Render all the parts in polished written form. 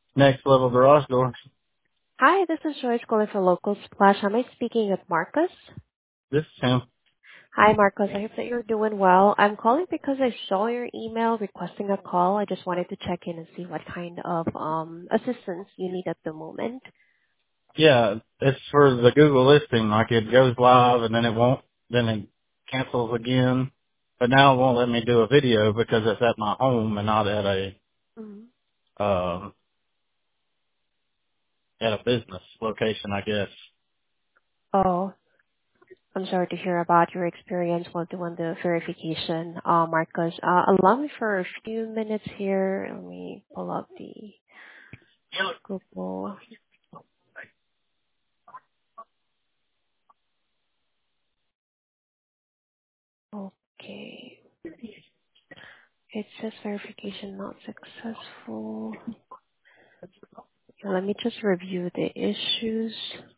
Next level garage doors. Hi, this is Joyce calling for Local Splash. Am I speaking with Marcus? This is him. Hi, Marcus. I hope that you're doing well. I'm calling because I saw your email requesting a call. I just wanted to check in and see what kind of assistance you need at the moment. Yeah, it's for the Google listing. Like it goes live and then it won't, then it cancels again. But now it won't let me do a video because it's at my home and not Mhm. um, at a business location, I guess. Oh, I'm sorry to hear about your experience while doing the verification, Marcus. Allow me for a few minutes here. Let me pull up the Google. Okay. It says verification not successful. Let me just review the issues.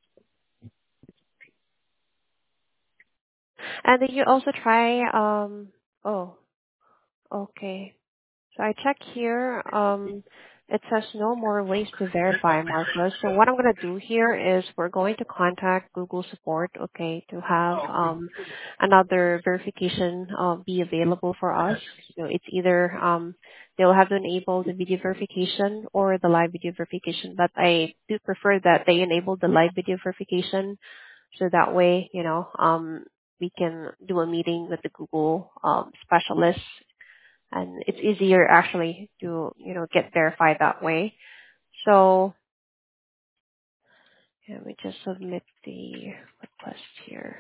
And did you also try, oh, okay. So I check here, it says no more ways to verify, Marcos. So what I'm going to do here is we're going to contact Google support, okay, to have another verification be available for us. So it's either they'll have to enable the video verification or the live video verification, but I do prefer that they enable the live video verification so that way, we can do a meeting with the Google specialist and it's easier actually to get verified that way. So let me just submit the request here.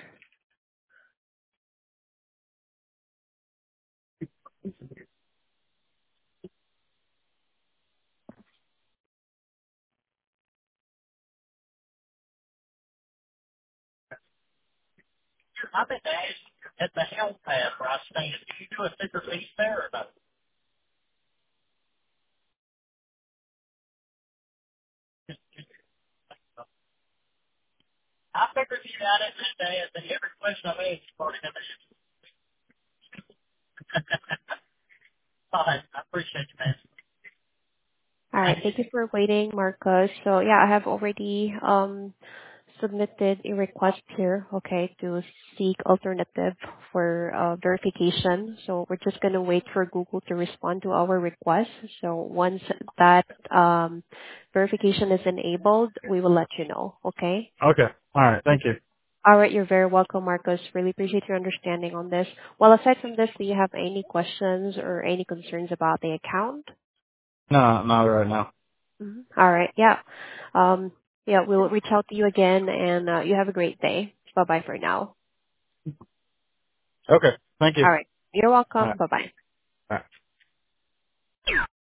I've been asked at the health pad where I stand, do you do a thicker piece there or not? I figured you got it that day, and then every question I've asked you already got the answer. Fine, I appreciate you, man. All right, Thank you. thank you for waiting, Marcos. So yeah, I have already submitted a request here, okay, to seek alternative for verification. So we're just gonna wait for Google to respond to our request. So once that verification is enabled, we will let you know, okay? Okay. All right. Thank you. All right, you're very welcome, Marcos. Really appreciate your understanding on this. Well, aside from this, do you have any questions or any concerns about the account? No, not right now. All right, yeah. Yeah, we'll reach out to you again, and you have a great day. Bye-bye for now. Okay. Thank you. All right, you're All welcome. right. Bye-bye. All right.